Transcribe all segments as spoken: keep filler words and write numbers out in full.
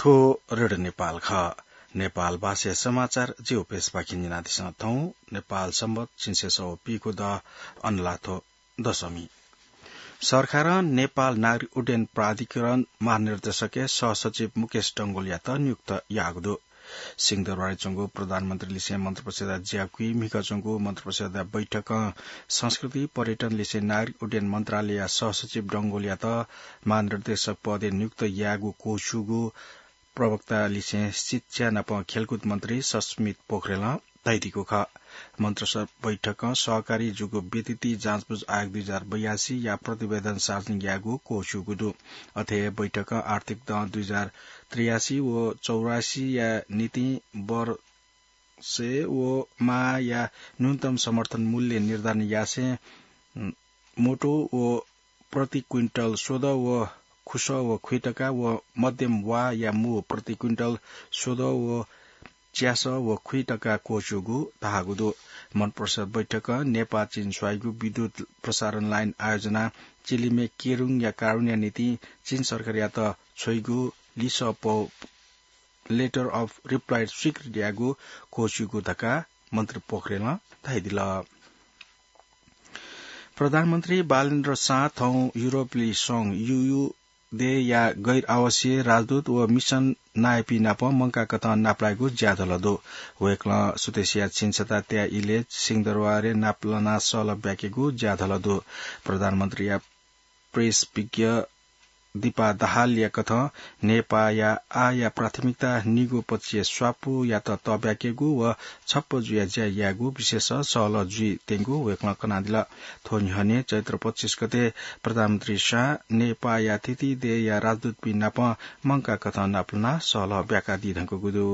थो रेडियो नेपाल ख नेपाल भाषा समाचार जे उपेश बाकी निनादिसँग थौ नेपाल सम्बत चिन्से सौ पीको द अनलाथो दशमी सरकार नेपाल नागरिक उड्डयन प्राधिकरण महानिर्देशक सहसचिव मुकेश डंगोलिया त नियुक्त यागदो सिंहदरबार चंगो प्रधानमन्त्री लिसे मन्त्री परिषद ज्याकुई मिका चंगो मन्त्री परिषद बैठक संस्कृति पर्यटन लिसे नागरिक उड्डयन मन्त्रालय सहसचिव डंगोलिया त महानिर्देशक पदे नियुक्त यागु कोशुगु प्रवक्ता लिसे शिक्षा नप खेलकुद मन्त्री सस्मित पोखरेल तैतिको ख मन्त्री बैठक सहकारी जुगो व्यतिथि जाँचबुझ आयोग दुई हजार बयासी या प्रतिवेदन सार्वजनिक यागु कोशुगुदु अथे बैठक आर्थिक द दुई हजार त्रियासी वो चौरासी या नीति वर्षे वो मा या न्यूनतम समर्थन मूल्य निर्धारण यासे मोटो वो प्रति क्विन्टल सोध व खुश व खुइटका व मध्यम वा या मु प्रति क्विन्टल सोध व च्यास व खुइटका कोशुगु ताहागुदो मन परिषद बैठक नेपाल चीन स्वाइगु विद्युत प्रसारण लाइन आयोजना चिलिमे केरुङ या कारुण्या नीति चीन सरकार या त छोइगु लिस पो लेटर अफ रिप्लाई स्वीकृति यागु कोशुगु धका मन्त्री पोखरेल थाइदिल प्रधानमन्त्री बालेन्द्र शाह थौ युरोपली संघ यूयू दे या गैर आवासीय राजदूत व मिशन नायपी नाप मंका कथा नाप्लाइगु ज्यादलदो वेक्ल सुतेसिया छिन्सता त्या इले सिंहदरबारे नाप्लना सल ब्याकेगु ज्यादलदो प्रधानमन्त्री या प्रेस विज्ञ दीपा दाहाल या कथा नेपा या आ या प्राथमिकता निगो पछि स्वापु या त तब्याकेगु व छप्प जुया ज्या यागु विशेष सल जुई तेंगु वेक्ल कनादिला थोनिहने चैत्र पच्चीस गते प्रधानमन्त्री शाह नेपा या तिथि दे या राजदूत पि नाप मंका कथा नाप्लना सल ब्याका दिधको गुदु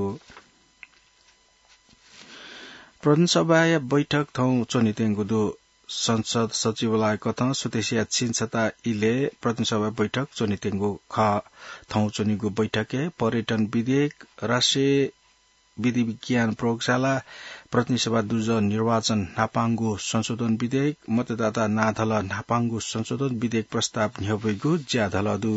प्रदेशसभा या बैठक थौ चोनितेंगुदु संसद सचिवालय कथा सुतेसिया छिन्सता इले प्रतिनिधिसभा बैठक चोनितेंगु ख थौ चोनिगु बैठके पर्यटन विधेयक राष्ट्रिय विधि विज्ञान प्रयोगशाला प्रतिनिधिसभा दुज निर्वाचन नापाङ्गु संशोधन विधेयक मतदाता नाथल नापाङ्गु संशोधन विधेयक प्रस्ताव न्यवैगु ज्याधलदु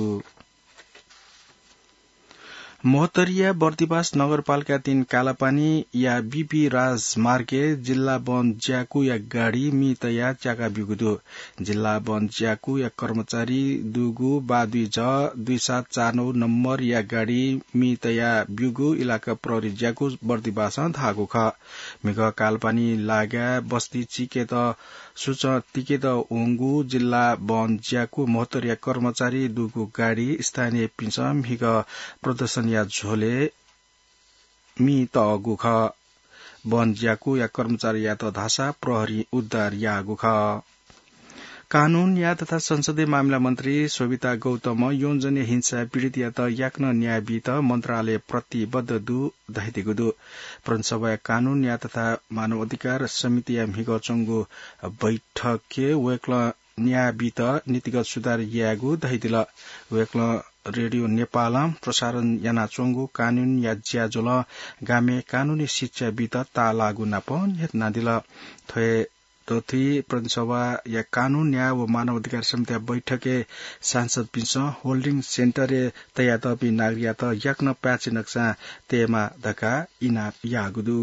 मोहतरिया बर्दिवास नगरपालिका तीन कालापानी या बीपी राजमार्गे जिल्ला वन ज्याकु या गाड़ी मी तया च्याका बिगुदु जिल्ला वन ज्याकु या कर्मचारी दुगु बादुई ज दुई सात चार नौ नम्बर या गाड़ी मी तया बिगु इलाका प्रहरी ज्याकु बर्दिवास धागु ख मिग कालपानी लाग्या बस्ती चिके त सुच तिके त ओंगु जिल्ला वन ज्याकु मोहतरिया कर्मचारी दुगु गाड़ी स्थानीय पिंच मिग प्रदर्शन या झोले मी त गुख वन ज्याकु या कर्मचारी या त धासा प्रहरी उद्धार या गुख कानून या तथा संसदीय मामिला मन्त्री शोभिता गौतम यौनजन्य हिंसा पीड़ित या त याक्न न्याय वित मन्त्रालय प्रतिबद्ध दु दहिदिगु दु प्रदेशसभा कानून या तथा मानव अधिकार समिति या मिगचंगु बैठकके वेक्ल न्याय वित नीतिगत सुधार यागु दहिदिल वेक्ल रेडियो नेपाल प्रसारण याना चोंगु कानून या ज्याजोल गामे कानूनी शिक्षा वित ता लागु नाप नादिल थोए तोथी प्रदेशसभा या कानून न्याय व मानव अधिकार समिति बैठके सांसद पिंच होल्डिंग सेन्टर तया तपी नागरिया त याक्न प्याचे नक्सा तेमा धका इना यागुदु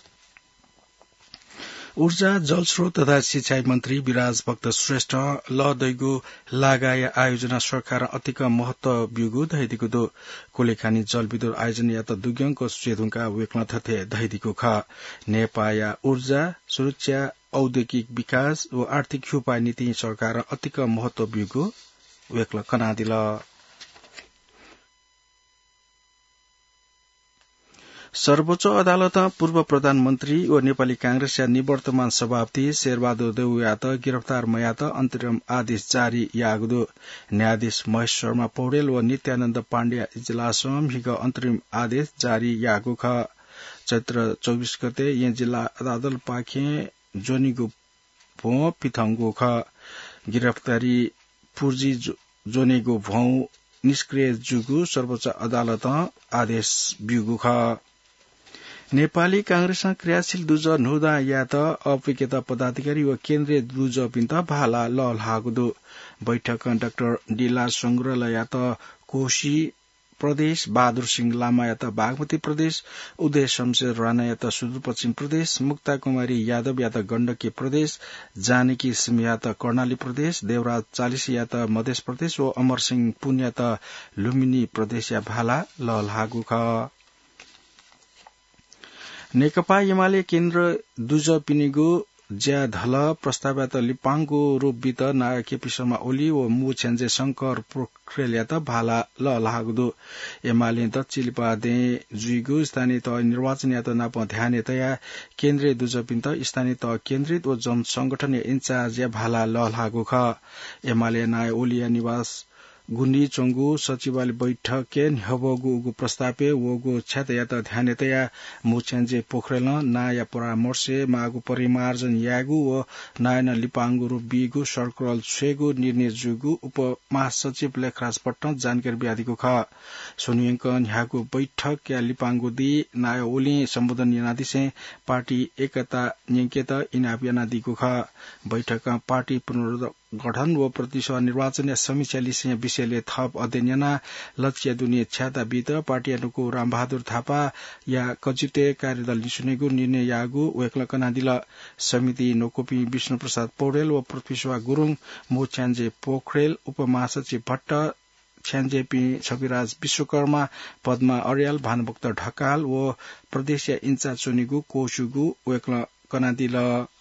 ऊर्जा जलस्रोत तथा सिंचाई मन्त्री विराज भक्त श्रेष्ठ ल दैगु लगाय आयोजना सरकार अतिक महत्व बिगु दहिदिगु दो कोलेखानी जलविद्युत आयोजना या त दुग्यङको सेधुङका वेक्न थथे दहिदिगु ख नेपाया ऊर्जा सुरक्षा औद्योगिक विकास व आर्थिक उपाय नीति सरकार अतिक महत्व बिगु वेक्ल कनादिल सर्वोच्च अदालत पूर्व प्रधानमन्त्री व नेपाली कांग्रेस या निवर्तमान सभापति शेरबहादुर देउयात गिरफ्तार मयात अन्तरिम आदेश जारी यागदो न्यायाधीश महेश शर्मा पौडेल व नित्यानन्द पाण्ड्या इजलास हिग अन्तरिम आदेश जारी यागु ख चैत्र चौबीस गते यहाँ जिल्ला अदालत पाखे जोनीगु भो पिथंगु ख गिरफ्तारी पूर्जी जोनीगु भौ निष्क्रिय जुगु सर्वोच्च अदालत आदेश बिगु ख नेपाली कांग्रेस क्रियाशील दुज नुदा या त अपिकेता पदाधिकारी व केन्द्रीय दुज पिन्त भाला लल हागुदो बैठक डाक्टर डिला संग्रहालय या त कोशी प्रदेश, बहादुर सिंह लामा याता बागमती प्रदेश, उदय शमशेर राणा याता सुदूरपश्चिम प्रदेश, मुक्ता कुमारी यादव याता गण्डकी प्रदेश, जानकी सिंह याता कर्णाली प्रदेश, देवराज चालिस याता मध्य प्रदेश व अमर सिंह पुन याता लुम्बिनी प्रदेश या भाला लहलहागु ख। नेकपा एमाले केन्द्र दुज पिनिगु ज्या धल प्रस्ताव यात लिपाङको रूपबित नायक केपी शर्मा ओली व मु छेन्जे शंकर पोखरेल यात भाला लहलहागु एमाले त चिलिपा दे जुइगु स्थानीय तह निर्वाचन यात नाप ध्यान तया केन्द्रीय दुजपिन त स्थानीय तह केन्द्रित व जन संगठन इन्चार्ज या भाला लहलहागु ख। एमाले नाय ओलिया निवास गुन्डी चंगु सचिवालय बैठक हबगु उगु प्रस्तावे वगु छ्यात यात ध्यानतया मुछेन्जे पोखरेल नाया परामर्श मागु परिमार्जन यागु व नायन लिपाङगु रुबिगु सर्कल छेगु निर्णय जुगु उप महासचिव लेखराज पट्टन जानकारी ब्यादिको ख। सोनियंकन ह्यागु बैठक या लिपाङगु दि नाय ओली सम्बोधन यनादिसे पार्टी एकता न्यंकेत इनापियाना दिगु ख। बैठकमा पार्टी पुनर्गठन व प्रतिशत निर्वाचन या समीक्षा लिसे विषयले थप अध्ययन लक्ष्य दुनिया छ्याता बीत पार्टी अनुको रामबहादुर थापा या कजिते कार्यदल निसुनेगु निर्णय यागु वेक्लकना दिल समिति नोकोपी विष्णु प्रसाद पौडेल व पृथ्वीश्वा गुरुङ मोछ्यान्जे पोखरेल उपमहासचिव भट्ट छ्यान्जेपी छविराज विश्वकर्मा पद्मा अर्याल भानुभक्त ढकाल व प्रदेश इन्चार्ज चुनिगु कोशुगु वेक्लकना दिल।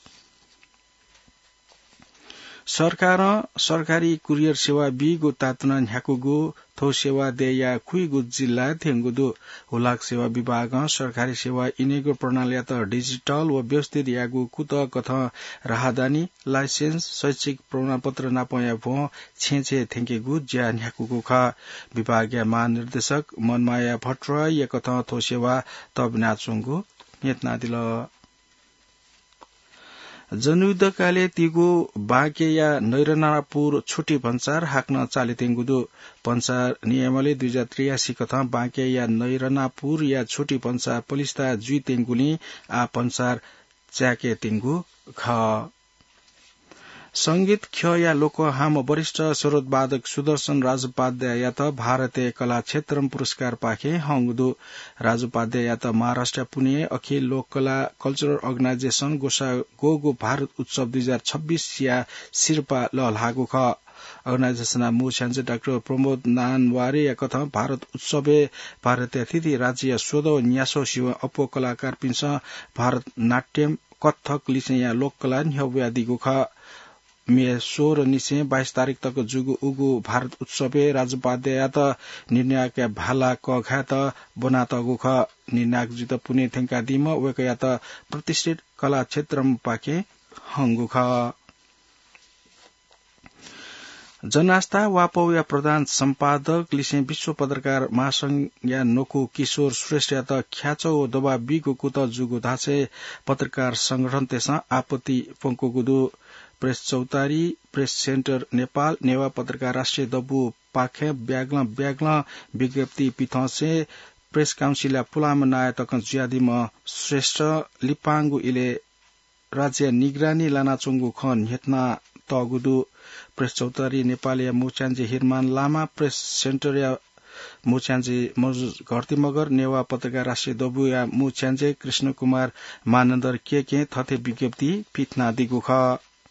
सरकार सरकारी कुरियर सेवा बिगु तातुना ह्याकुगु थो सेवा देया खुइगु जिल्ला थेंगुदु हुलाक सेवा विभाग सरकारी सेवा इनेगु प्रणाली त डिजिटल व व्यवस्थित यागु कुत कथ राहदानी लाइसेन्स शैक्षिक प्रमाणपत्र नापया भो छेछे थेंगेगु ज्या ह्याकुगु ख। विभाग या महानिर्देशक मनमाया भट्टराय या कथ थो सेवा तब नाचुंगु नेतना दिल। जनयुद्धकाले तिगु बाके या नैरनापुर छुटी भन्सार हाक्न चालितेंगुदु भन्सार नियमले दुई हजार त्रियासी कथा बाके या नैरनापुर या छुटी भन्सार पलिस्ता जुई तेंगुली आ भन्सार च्याके तेंगु ख। संगीत ख्य या लोक हाम वरिष्ठ सरोदवादक सुदर्शन राजोपाध्याय यात भारतीय कला क्षेत्र पुरस्कार पाखे हंगुदु। राजोपाध्याय यात महाराष्ट्र पुणे अखिल लोक कला कल्चरल अर्गनाइजेशन गोसा गोगो भारत उत्सव दुई हजार छब्बीस या शिर्पा लहलहागु ख। अर्गनाइजेशन मुछ्यान्जे डाक्टर प्रमोद नानवारे या कथा भारत उत्सवे भारतीय अतिथि राज्य सोदो न्यासो शिव अपो कलाकार पिंस भारत नाट्यम कथक लिसे या लोक कला न्यव्यादिगु ख। मे सोह्र निसे बाइस तारीक तक जुगु उगु भारत उत्सवे राजोपाध्याय निर्णायक भाला कघात बनातगु ख। निर्णायक जित पुणे थेंका दिम वेकयात प्रतिष्ठित कला क्षेत्र पाके हंगु ख। जनआस्था वापौ या प्रधान सम्पादक लिसे विश्व पत्रकार महासंघ या नोकु किशोर श्रेष्ठ या त ख्याचौ दबा बिगु कुत जुगु धासे पत्रकार संगठन तेसा आपत्ति पंकुगुदु press Chautari press centre Nepal Newa पत्रकार राष्ट्रिय दबु पाखे ब्याग्ल ब्याग्ल विज्ञप्ति पिथसे प्रेस काउन्सिल पुलाम नाय तक ज्यादिम श्रेष्ठ लिपाङगु इले राज्य निगरानी लानाचुङगु खन हेतना तगुदु प्रेस चौतारी नेपाल या मुछ्यान्जे हिरमान लामा प्रेस सेन्टर या मुछ्यान्जे घरती मगर नेवा पत्रकार राष्ट्रिय दबु या मुछ्यान्जे कृष्ण कुमार मानन्दर के के थथे विज्ञप्ति पिथना दिगु ख।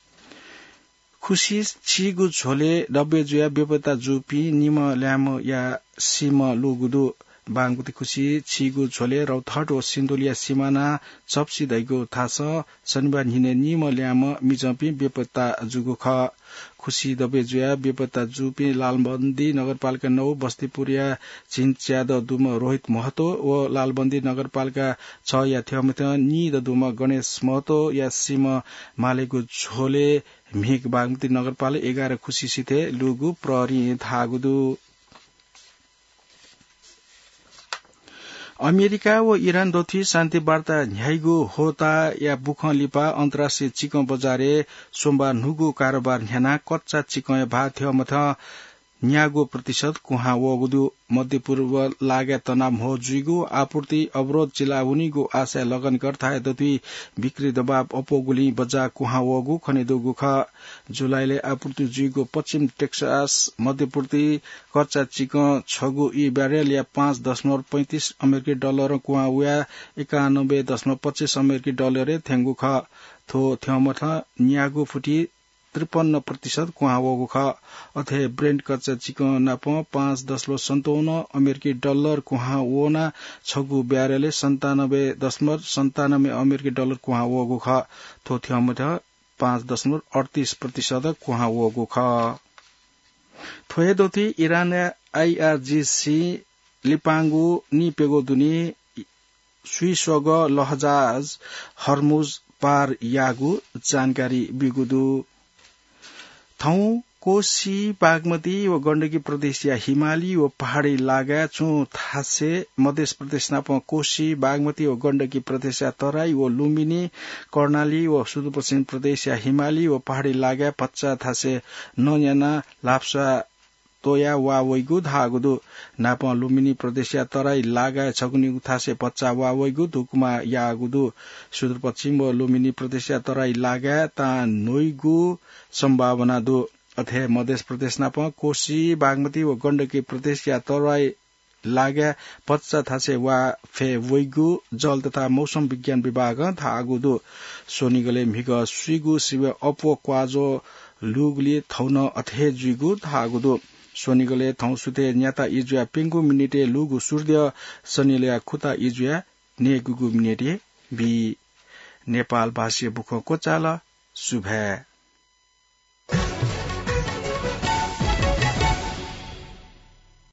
खुशी छिगु झोले डब्बे जुया बेपता जुपी निम ल्याम या सिम लुगुदु बाङगुती खुशी छिगु झोले रौथट व सिन्धुलिया सिमाना चप्सी दैगु थास शनिबार हिने निम ल्याम मिजपी बेपता जुगु ख। खुशी दबे जुया बेपता जुपी लालबन्दी नगरपालिका नौ बस्तीपुरिया चिन्च्याद दुम रोहित महतो व लालबन्दी नगरपालिका छ या थ्यमथ नि दुम गणेश महतो या सिम मालेगु झोले मिक बागमती नगरपालिका एघार खुशी सिथे लुगु प्रहरी धागुदु। अमेरिका व इरान दोथी शान्ति वार्ता न्याइगु होता या बुख लिपा अन्तर्राष्ट्रिय चिकन बजारे सोमबार नुगु कारोबार न्याना कच्चा चिकन भा थ्यमथ न्यागो प्रतिशत कुहा वगुदु मध्य पूर्व लागे तनाव हो जुइगु आपूर्ति अवरोध चिला हुनिगु आशा लगन गर्था यद्यपि बिक्री दबाव अपोगुली बजा कुहा वगु खनिदुगु ख जुलाईले आपूर्ति जुइगु पश्चिम टेक्सास मध्यपूर्ति कच्चा चिकन छगु ई ब्यारेल या पाँच दशमलव पैंतीस अमेरिकी डलर कुहा उया एकानब्बे दशमलव पच्चीस अमेरिकी डलर थेंगु ख थो थ्यमथ न्यागु फुटी त्रिपन्न प्रतिशत कुहा वगु ख अथे ब्रेन्ड कच्चा चिकन नाप पाँच दशमलव सन्ताउन्न अमेरिकी डलर कुहा वोना छगु ब्यारेले सन्तानब्बे दशमलव सन्तानब्बे अमेरिकी डलर कुहा वगु ख थोथ्यमथ पाँच दशमलव अडतीस प्रतिशत कुहा वगु ख थोए दोती इरान आईआरजीसी लिपांगु नि पेगो दुनी स्विसग लहजाज हरमुज पार यागु जानकारी बिगुदु थौ कोशी बागमती व गण्डकी प्रदेश या हिमाली व पहाड़ी लागा चु थासे मध्य प्रदेश नाप कोशी बागमती व गण्डकी प्रदेश या तराई व लुम्बिनी कर्णाली व सुदूरपश्चिम प्रदेश या हिमाली व पहाड़ी लागा पच्चा थासे नयाना लाप्सा तोया वा वैगु धागुदु नाप लुम्बिनी प्रदेश या तराई लागा छगुनी थासे पच्चा वा वैगु दुकुमा यागुदु सुदूरपश्चिम व लुम्बिनी प्रदेश या तराई लागा ता नोइगु सम्भावना दु अथे मध्य प्रदेश नाप कोशी बागमती व गण्डकी प्रदेश या तराई लागा पच्चा थासे वा फे वैगु जल तथा मौसम विज्ञान विभाग धागुदु सोनिगले मिग सुइगु सिव अपो क्वाजो लुगली थौन अथे जुइगु धागुदु सोनिगले थौ सुते न्याता इजुया पिंगु मिनिटे लुगु सूर्य सनिले खुता इजुया नेगुगु मिनिटे बि नेपाल भाषी बुखको चाल सुभे